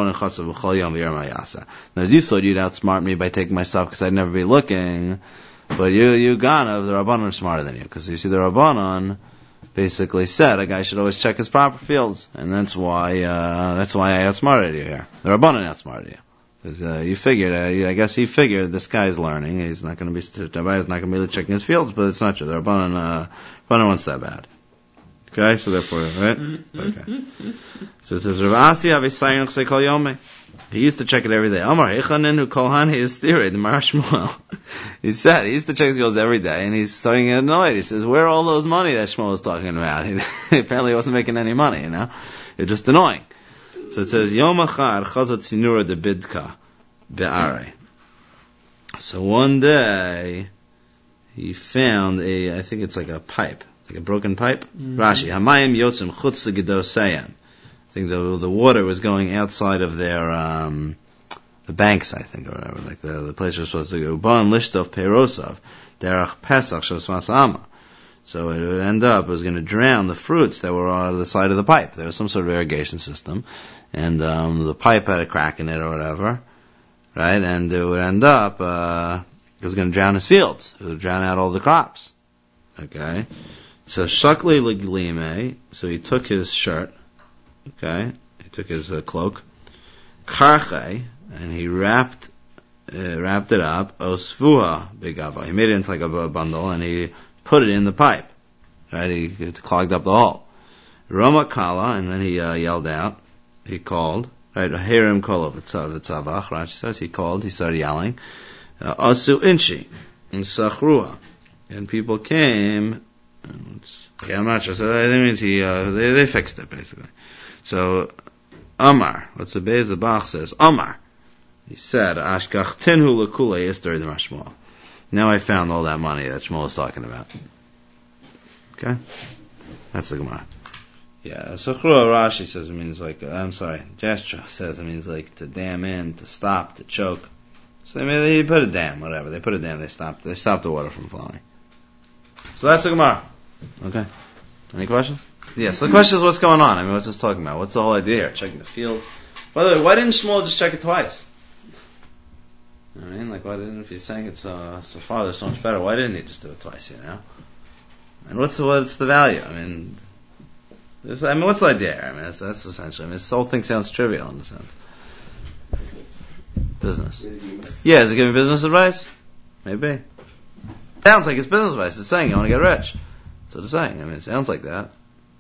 if you thought you'd outsmart me by taking my stuff because I'd never be looking, but you, you Ganav, the Rabbanan are smarter than you. Because you see, the Rabbanan basically said a guy should always check his proper fields. And that's why, uh, that's why I outsmarted you here. The Rabbanan outsmarted you. Because, uh, you figured, uh, I guess he figured this guy's learning. He's not going to be, Rabbi's not going to be checking his fields, but it's not true. The Rabbanan, uh, Rabbanan wants that bad. Okay, so therefore, right? Okay. So it says, Rav Asi have a saying say kol yomei. He used to check it every day. Amar Hechanin hu kol han is stira, the Mar Shmuel. He said he used to check his fields every day, and he's starting to get annoyed. He says, "Where are all those money that Shmuel was talking about?" He apparently wasn't making any money. You know, it's just annoying. So it says, Yom achar chazat sinura de bidka be'arei. So one day he found a, I think it's like a pipe. Like a broken pipe. Mm-hmm. Rashi, Hamayim yotzim chutz legedosayim. I think the the water was going outside of their um, the banks, I think, or whatever, like the the place was supposed to go. Ban lishtov peirosov derech pesach shosmas ama. So it would end up, it was going to drown the fruits that were on the side of the pipe. There was some sort of irrigation system, and um, the pipe had a crack in it or whatever, right? And it would end up, uh, it was going to drown his fields. It would drown out all the crops. Okay. So shakli leglime, so he took his shirt, okay, he took his uh, cloak, karche, and he wrapped, uh, wrapped it up, osvuha begava. He made it into like a, a bundle, and he put it in the pipe, right? He, he clogged up the hole. Roma kala, and then he uh, yelled out, he called, right? Hirim kol v'tzavach, Rashi says, he called, he started yelling, uh, asu inchi, and sachrua, and people came. Yeah, I'm not sure. So that means he, uh, they, they fixed it basically. So Amar. What's the Beis Bach says? Amar. He said, Ashkach tinhu lekule yister de Shmuel. Now I found all that money that Shmuel is talking about. Okay? That's the Gemara. Yeah, so Rashi says it means like, uh, I'm sorry, gesture says it means like to dam in, to stop, to choke. So they, they put a dam, whatever. They put a dam, they stopped, they stopped the water from flowing. So that's the Gemara. Okay? Any questions? Yes, yeah, so the question is what's going on? I mean, what's this talking about? What's the whole idea here? Checking the field. By the way, why didn't Shmuel just check it twice? I mean, like, why didn't, if you're saying it's uh, so far, there's so much better, why didn't he just do it twice, you know? And what's the, what's the value? I mean, I mean, what's the idea? I mean, that's, that's essentially, I mean, this whole thing sounds trivial in a sense. Business. Business. Yeah, is it giving business advice? Maybe. Sounds like it's business advice. It's saying you want to get rich. That's what it's saying. I mean, it sounds like that.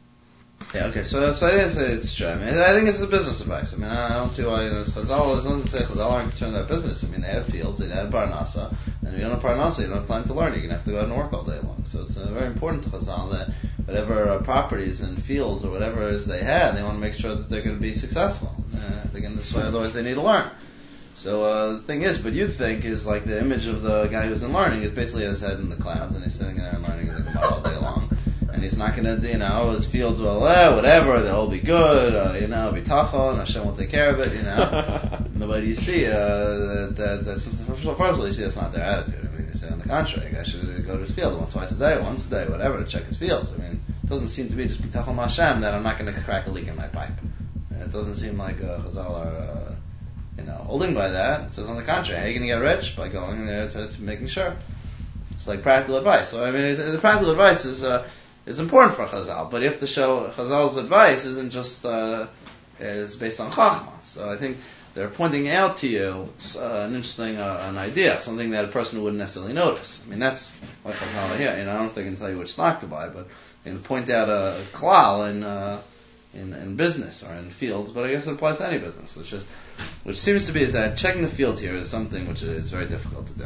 Yeah, okay, so, so I think it's, it's true. I mean, I think it's a business advice. I mean, I don't see why, you know, Chazal, there's nothing to say Chazal aren't concerned about business. I mean, they have fields, they have Parnasa, and if you don't have Parnasa, you don't have time to learn. You're going to have to go out and work all day long. So it's uh, very important to Chazal that whatever uh, properties and fields or whatever it is they have, they want to make sure that they're going to be successful. Uh, they're going to this way, otherwise they need to learn. So uh, the thing is, but you think is like the image of the guy who's in learning is basically his head in the clouds, and he's sitting there and learning the Gemara all day long. And he's not going to, you know, his fields will, eh, whatever, they'll all be good, uh, you know, be tachon, Hashem will take care of it, you know. But you see, uh, that, that, that's, first of all, you see that's not their attitude. I mean, you say on the contrary, a guy should go to his field once, twice a day, once a day, whatever, to check his fields. I mean, it doesn't seem to be just bitachon Hashem that I'm not going to crack a leak in my pipe. And it doesn't seem like uh, Chazal are, uh, you know, holding by that. It says on the contrary, how are you going to get rich? By going there to, to making sure. It's like practical advice. So, I mean, it, the practical advice is, uh, is important for Chazal, but you have to show Chazal's advice isn't just uh, is based on Chachma. So I think they're pointing out to you uh, an interesting uh, an idea, something that a person wouldn't necessarily notice. I mean, that's why Chazal are here. You know, I don't know if they can tell you which stock to buy, but they can point out a, a klal in, uh, in in business or in fields. But I guess it applies to any business, which is which seems to be is that checking the fields here is something which is very difficult to do.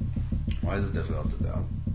Why is it difficult to do?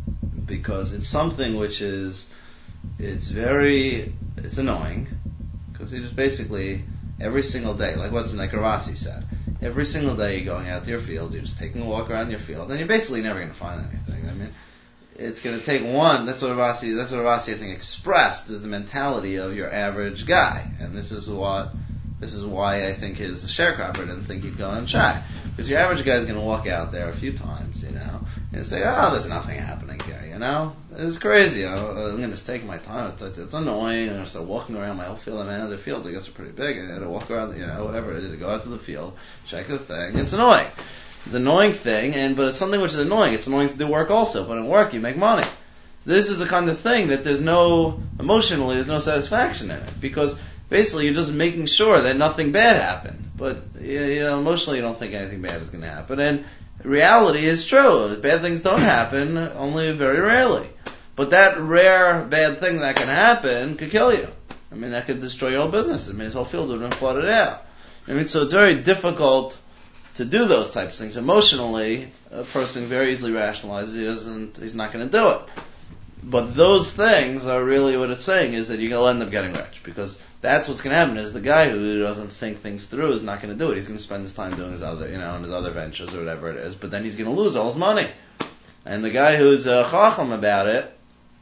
Because it's something which is It's very, it's annoying, because you just basically, every single day, like what's like Arasi said, every single day you're going out to your field, you're just taking a walk around your field, and you're basically never going to find anything. I mean, it's going to take one, that's what Arasi, that's what Arasi I think expressed, is the mentality of your average guy, and this is what, this is why I think his sharecropper didn't think he'd go and check. Because your average guy is going to walk out there a few times, you know, and say, oh, there's nothing happening here, you know? It's crazy. I'm going to take my time. It's, it's annoying. I'm going to start walking around my whole field. I mean, other fields, I guess, are pretty big. I got to walk around, you know, whatever it is, to go out to the field, check the thing. It's annoying. It's an annoying thing, and but it's something which is annoying. It's annoying to do work also, but in work, you make money. This is the kind of thing that there's no, emotionally, there's no satisfaction in it, because basically you're just making sure that nothing bad happened. But, you know, emotionally you don't think anything bad is going to happen. And reality is true. Bad things don't happen, only very rarely. But that rare bad thing that can happen could kill you. I mean, that could destroy your whole business. I mean, his whole field would have been flooded out. I mean, so it's very difficult to do those types of things. Emotionally, a person very easily rationalizes he doesn't, he's not going to do it. But those things are really what it's saying is that you're going to end up getting rich, because that's what's going to happen. Is the guy who doesn't think things through is not going to do it. He's going to spend his time doing his other, you know, on his other ventures or whatever it is. But then he's going to lose all his money. And the guy who's uh, chacham about it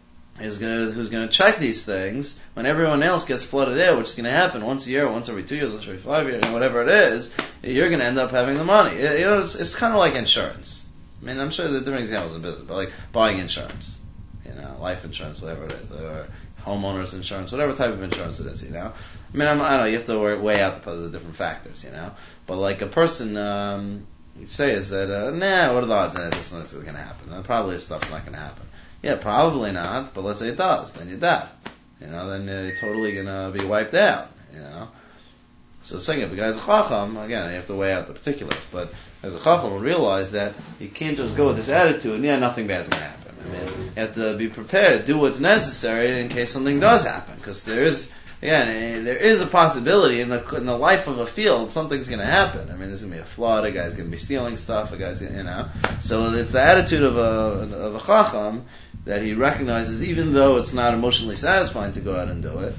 is going who's going to check these things when everyone else gets flooded out, which is going to happen once a year, once every two years, once every five years, whatever it is. You're going to end up having the money. It, you know, it's, it's kind of like insurance. I mean, I'm sure there are different examples in business, but like buying insurance. You know, life insurance, whatever it is, or homeowners insurance, whatever type of insurance it is, you know. I mean, I'm, I don't know, you have to weigh out the, the different factors, you know. But like a person, um, you'd say is that, uh, nah, what are the odds that this is going to happen? Uh, probably this stuff's not going to happen. Yeah, probably not, but let's say it does, then you're dead. You know, then uh, you're totally going to be wiped out, you know. So saying if the guy's a chacham, again, you have to weigh out the particulars, but as a chacham will realize that you can't just go with this attitude, and yeah, nothing bad's going to happen. I mean, you have to be prepared, do what's necessary in case something does happen. Because there is, again, there is a possibility in the in the life of a field, something's going to happen. I mean, there's going to be a flood, a guy's going to be stealing stuff, a guy's going to, you know. So it's the attitude of a of a chacham that he recognizes, even though it's not emotionally satisfying to go out and do it,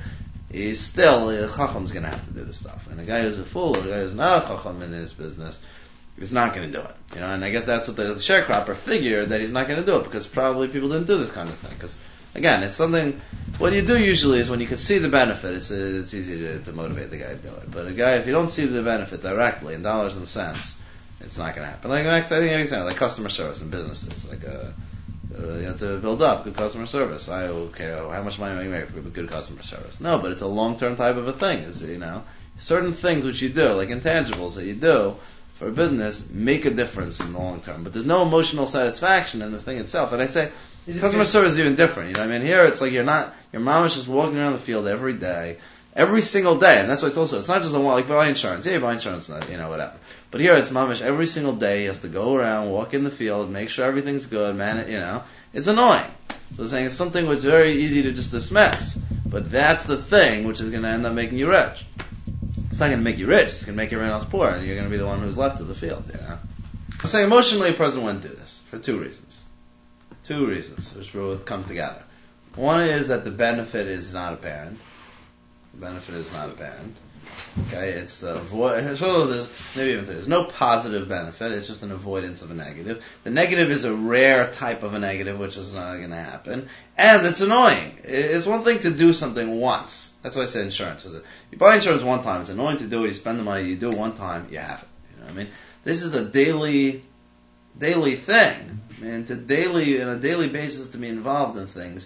he's still, a chacham's going to have to do the stuff. And a guy who's a fool, or a guy who's not a chacham in his business, is not going to do it. You know, and I guess that's what the sharecropper figured, that he's not going to do it, because probably people didn't do this kind of thing. Because, again, it's something, what you do usually is when you can see the benefit, it's it's easy to, to motivate the guy to do it. But a guy, if you don't see the benefit directly, in dollars and cents, it's not going to happen. Like, I think an example, like customer service in businesses. Like, uh, uh, you have to build up good customer service. I okay, how much money am I going to make for good customer service? No, but it's a long-term type of a thing. Is, you know, certain things which you do, like intangibles that you do, for a business, make a difference in the long term. But there's no emotional satisfaction in the thing itself. And I say, customer service is even different. You know what I mean? Here, it's like you're not, your mom is just walking around the field every day, every single day. And that's why it's also, it's not just a one, like buy insurance. Yeah, you buy insurance, you know, whatever. But here, it's mamish every single day. He has to go around, walk in the field, make sure everything's good, man, it, you know. It's annoying. So it's saying it's something which is very easy to just dismiss. But that's the thing which is going to end up making you rich. It's not going to make you rich, it's going to make everyone else poor, and you're going to be the one who's left of the field, you know. I'm saying emotionally a person wouldn't do this, for two reasons. Two reasons, which will come together. One is that the benefit is not apparent. The benefit is not apparent. Okay, it's uh, avoid, so there's, maybe even there's no positive benefit, it's just an avoidance of a negative. The negative is a rare type of a negative, which is not going to happen. And it's annoying. It's one thing to do something once. That's why I say insurance. You buy insurance one time, it's annoying to do it, you spend the money, you do it one time, you have it. You know what I mean? This is a daily, daily thing. And to daily, on a daily basis to be involved in things,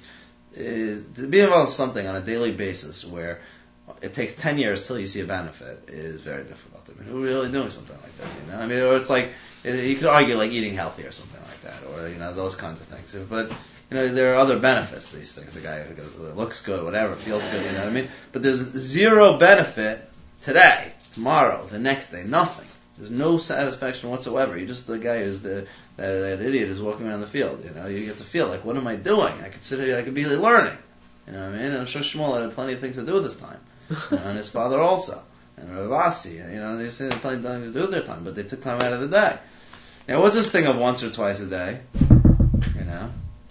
is, to be involved in something on a daily basis where it takes ten years till you see a benefit is very difficult. I mean, who's really doing something like that, you know? I mean, or it's like, you could argue like eating healthy or something like that, or, you know, those kinds of things. But, you know, there are other benefits to these things. The guy who goes, looks good, whatever, feels good, you know what I mean? But there's zero benefit today, tomorrow, the next day, nothing. There's no satisfaction whatsoever. You're just the guy who's the, that, that idiot who's walking around the field, you know? You get to feel like, what am I doing? I could sit here, I could be learning. You know what I mean? And I'm sure Shmuel had plenty of things to do this time. You know, and his father also. And Ravasi, you know, they said they had plenty of things to do with their time, but they took time out of the day. Now, what's this thing of once or twice a day? You know?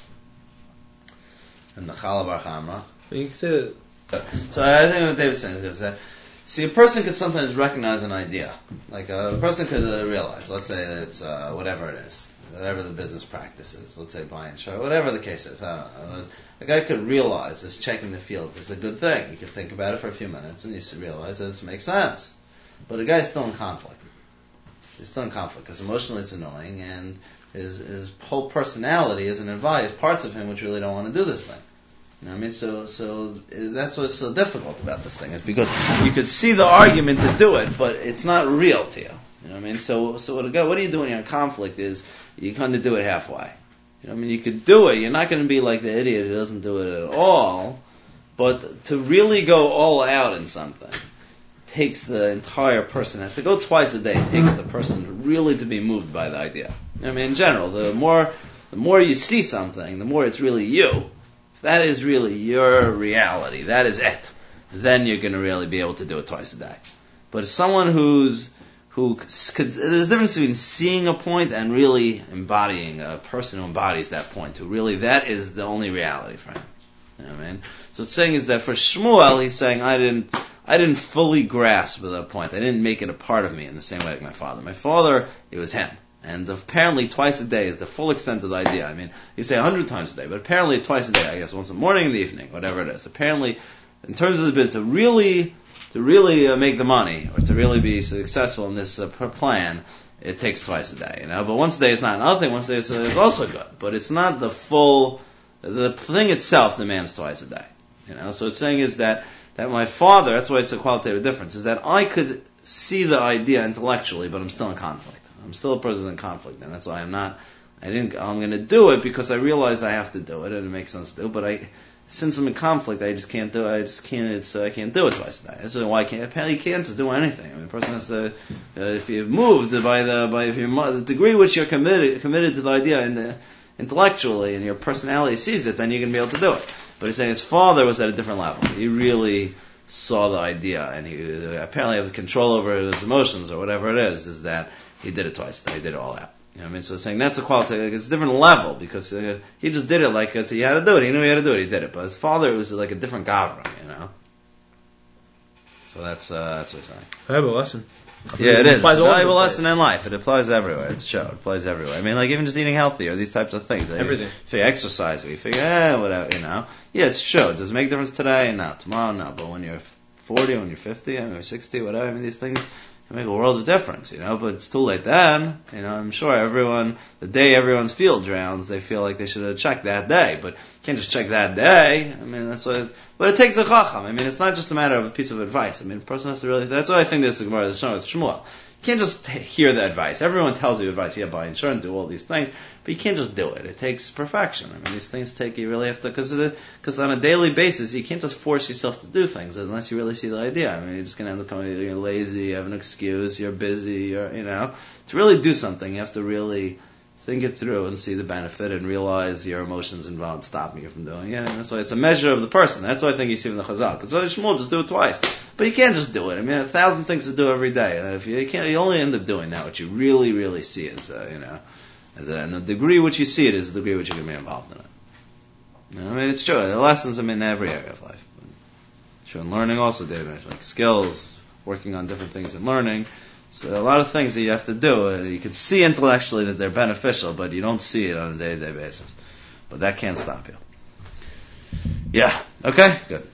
And the Chalav Chamra. You can say that. So I think what David's saying is that, see, a person could sometimes recognize an idea. Like a person could uh, realize, let's say it's uh, whatever it is, whatever the business practice is, let's say buying insurance, whatever the case is, I don't know. A guy could realize this checking the field is a good thing. You could think about it for a few minutes and you realize that this makes sense. But a guy's still in conflict. He's still in conflict because emotionally it's annoying and his his whole personality isn't involved. Parts of him which really don't want to do this thing. You know what I mean? So so that's what's so difficult about this thing. It's because you could see the argument to do it, but it's not real to you. You know what I mean? So so what a guy, what do you do when you're in conflict is you kind of do it halfway. You know, I mean, you could do it. You're not going to be like the idiot who doesn't do it at all. But to really go all out in something takes the entire person. To go twice a day takes the person really to be moved by the idea. You know, I mean, in general, the more the more you see something, the more it's really you. If that is really your reality, that is it. Then you're going to really be able to do it twice a day. But someone who's who could, there's a difference between seeing a point and really embodying a person who embodies that point. Who really, that is the only reality for him. You know what I mean? So it's saying is that for Shmuel, he's saying I didn't, I didn't fully grasp that point. I didn't make it a part of me in the same way like my father. My father, it was him. And apparently twice a day is the full extent of the idea. I mean, you say a hundred times a day, but apparently twice a day, I guess once in the morning and the evening, whatever it is. Apparently, in terms of the business, to really To really uh, make the money, or to really be successful in this uh, plan, it takes twice a day, you know. But once a day is not another thing. Once a day is, uh, is also good, but it's not the full. The thing itself demands twice a day, you know. So it's saying is that that my father. That's why it's a qualitative difference. Is that I could see the idea intellectually, but I'm still in conflict. I'm still a person in conflict, and that's why I'm not. I didn't. I'm going to do it because I realize I have to do it, and it makes sense to do. But I. Since I'm in conflict, I just can't do it. I just can't. It's, uh, I can't do it twice a day. That's why I can't. Apparently, you can't just do anything. I mean, a person has to. Uh, if you're moved by the by, if you're the degree which you're committed committed to the idea and uh, intellectually, and your personality sees it, then you're going to be able to do it. But he's saying his father was at a different level. He really saw the idea, and he uh, apparently has control over his emotions or whatever it is. Is that he did it twice a day. He did it all out. You know what I mean? So it's saying that's a qualitative, it's a different level, because uh, he just did it like, so he had to do it, he knew he had to do it, he did it. But his father, it was like a different gavra, you know? So that's uh, that's what he's saying. Valuable lesson. Yeah, it is. It's applies a all over valuable the lesson place. in life. It applies everywhere. It's show. It applies everywhere. I mean, like even just eating healthy or these types of things. Like, Everything. If you exercise, you figure, eh, whatever, you know. Yeah, it's true. Does it make a difference today? No. Tomorrow, no. But when you're forty, when you're fifty, I mean, or sixty, whatever, I mean, these things can make a world of difference, you know. But it's too late then. You know, I'm sure everyone, the day everyone's field drowns, they feel like they should have checked that day. But you can't just check that day. I mean, that's what. But it takes a chacham. I mean, it's not just a matter of a piece of advice. I mean, a person has to really. That's why I think this is the Gemara is showing with Shmuel. You can't just t- hear the advice. Everyone tells you advice. Yeah, buy insurance, do all these things, but you can't just do it. It takes perfection. I mean, these things take. You really have to, because because on a daily basis, you can't just force yourself to do things unless you really see the idea. I mean, you're just going to end up coming. You're lazy. You have an excuse. You're busy. You're, you know, to really do something, you have to really think it through and see the benefit and realize your emotions involved stopping you from doing it. And so it's a measure of the person. That's what I think you see in the Chazal. Because so Shmuel, just do it twice. But you can't just do it. I mean, a thousand things to do every day. And if you, you can't, you only end up doing that what you really, really see as, uh, you know, as a, and the degree which you see it is the degree which you can be involved in it. You know, I mean, it's true. The lessons, I mean, in every area of life. Sure, and learning also, David, like skills, working on different things and learning. So a lot of things that you have to do, uh, you can see intellectually that they're beneficial, but you don't see it on a day-to-day basis. But that can't stop you. Yeah. Okay? Good.